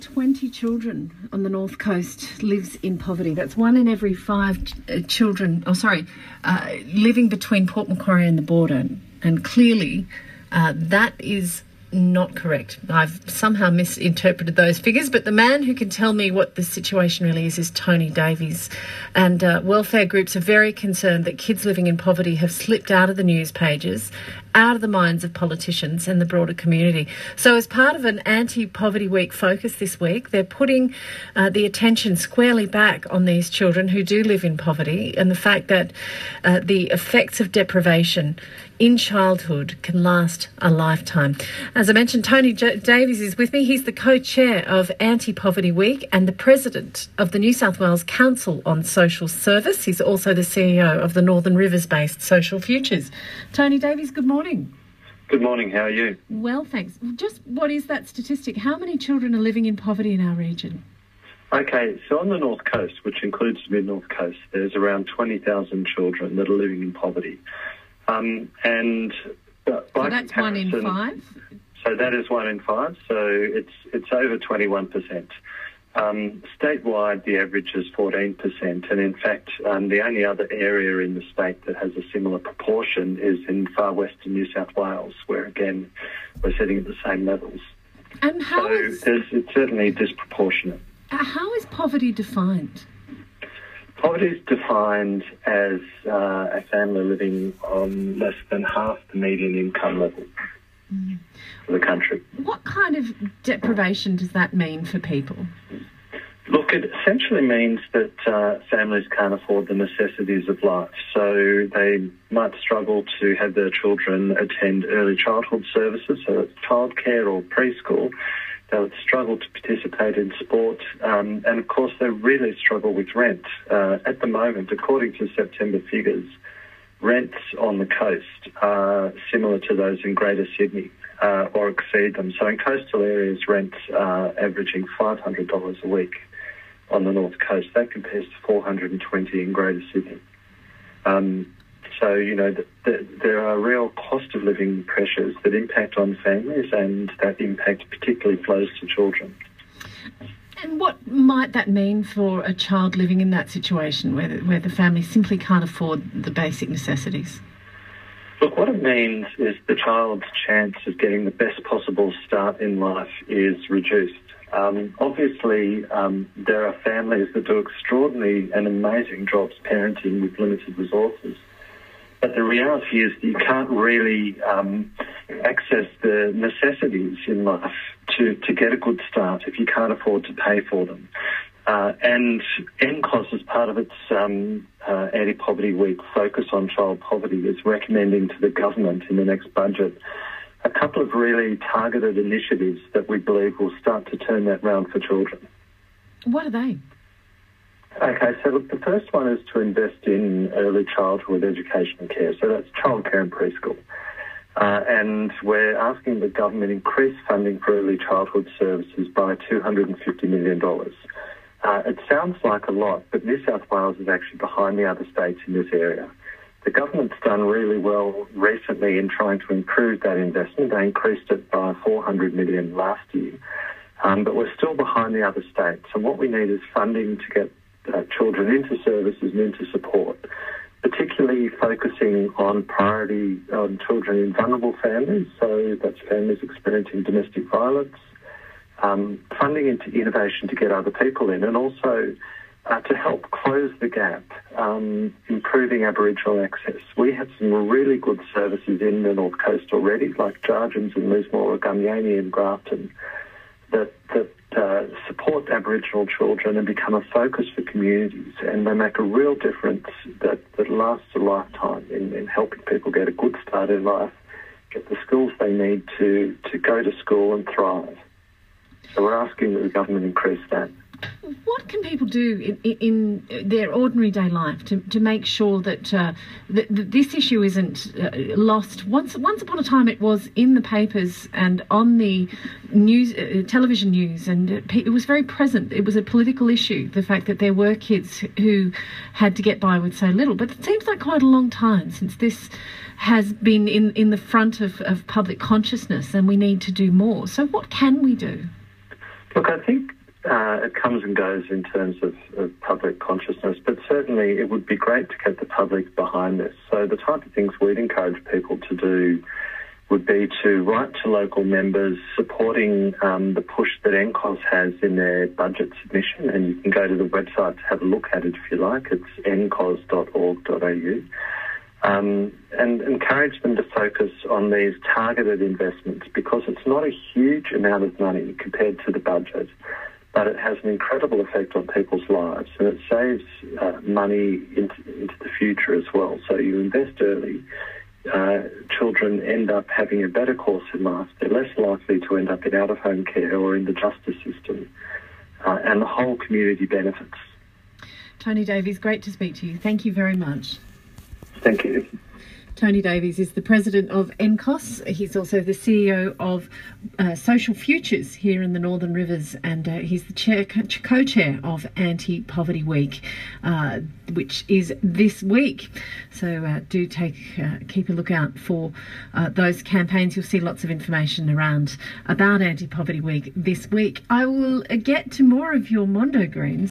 20 children on the North Coast lives in poverty. That's 1 in every 5 children, living between Port Macquarie and the border. And clearly that is not correct. I've somehow misinterpreted those figures, but the man who can tell me what the situation really is Tony Davies. And welfare groups are very concerned that kids living in poverty have slipped out of the news pages, out of the minds of politicians and the broader community. So as part of an anti-poverty week focus this week, they're putting the attention squarely back on these children who do live in poverty and the fact that the effects of deprivation in childhood can last a lifetime. As I mentioned, Tony Davies is with me. He's the co-chair of Anti-Poverty Week and the president of the New South Wales Council on Social Service. He's also the CEO of the Northern Rivers-based Social Futures. Tony Davies, good morning. Good morning. How are you? Well, thanks. Just what is that statistic? How many children are living in poverty in our region? Okay, so on the North Coast, which includes the Mid-North Coast, there's around 20,000 children that are living in poverty. So that's 1 in 5? So that is 1 in 5, so it's over 21%. Statewide, the average is 14%, and in fact, the only other area in the state that has a similar proportion is in far western New South Wales, where again, we're sitting at the same levels. And it's certainly disproportionate. How is poverty defined? Poverty is defined as a family living on less than half the median income level for the country. What kind of deprivation does that mean for people? Look, it essentially means that families can't afford the necessities of life. So they might struggle to have their children attend early childhood services, so it's childcare or preschool. They would struggle to participate in sport, and of course they really struggle with rent. At the moment, according to September figures, rents on the coast are similar to those in Greater Sydney or exceed them. So in coastal areas, rents are averaging $500 a week on the North Coast. That compares to $420 in Greater Sydney. So, you know, there are real cost of living pressures that impact on families, and that impact particularly flows to children. And what might that mean for a child living in that situation where the family simply can't afford the basic necessities? Look, what it means is the child's chance of getting the best possible start in life is reduced. Obviously, there are families that do extraordinary and amazing jobs parenting with limited resources. But the reality is that you can't really access the necessities in life to get a good start if you can't afford to pay for them. And NCOS, as part of its Anti-Poverty Week focus on child poverty, is recommending to the government in the next budget a couple of really targeted initiatives that we believe will start to turn that round for children. What are they? Okay, so look, the first one is to invest in early childhood education and care. So that's childcare and preschool. And we're asking the government increase funding for early childhood services by $250 million. It sounds like a lot, but New South Wales is actually behind the other states in this area. The government's done really well recently in trying to improve that investment. They increased it by $400 million last year. But we're still behind the other states. And what we need is funding to get children into services and into support, particularly focusing on priority on children in vulnerable families, so that's families experiencing domestic violence, funding into innovation to get other people in, and also to help close the gap, improving Aboriginal access. We have some really good services in the North Coast already, like Jargins and Lismore, Gumyani and Grafton, that support Aboriginal children and become a focus for communities, and they make a real difference that lasts a lifetime in helping people get a good start in life, get the skills they need to go to school and thrive. So we're asking that the government increase that. What can people do in their ordinary day life to make sure that this issue isn't lost? Once upon a time, it was in the papers and on the news, television news, and it was very present. It was a political issue, the fact that there were kids who had to get by with so little. But it seems like quite a long time since this has been in the front of public consciousness, and we need to do more. So what can we do? Look, I think it comes and goes in terms of public consciousness, but certainly it would be great to get the public behind this. So the type of things we'd encourage people to do would be to write to local members supporting the push that NCOS has in their budget submission, and you can go to the website to have a look at it if you like. It's ncos.org.au. And encourage them to focus on these targeted investments, because it's not a huge amount of money compared to the budget, but it has an incredible effect on people's lives, and it saves money into the future as well. So you invest early, children end up having a better course in life. They're less likely to end up in out-of-home care or in the justice system, and the whole community benefits. Tony Davies, great to speak to you. Thank you very much. Thank you. Tony Davies is the president of NCOS. He's also the CEO of Social Futures here in the Northern Rivers, and he's the co-chair of Anti-Poverty Week, which is this week. So do keep a lookout for those campaigns. You'll see lots of information around about Anti-Poverty Week this week. I will get to more of your Mondo Greens.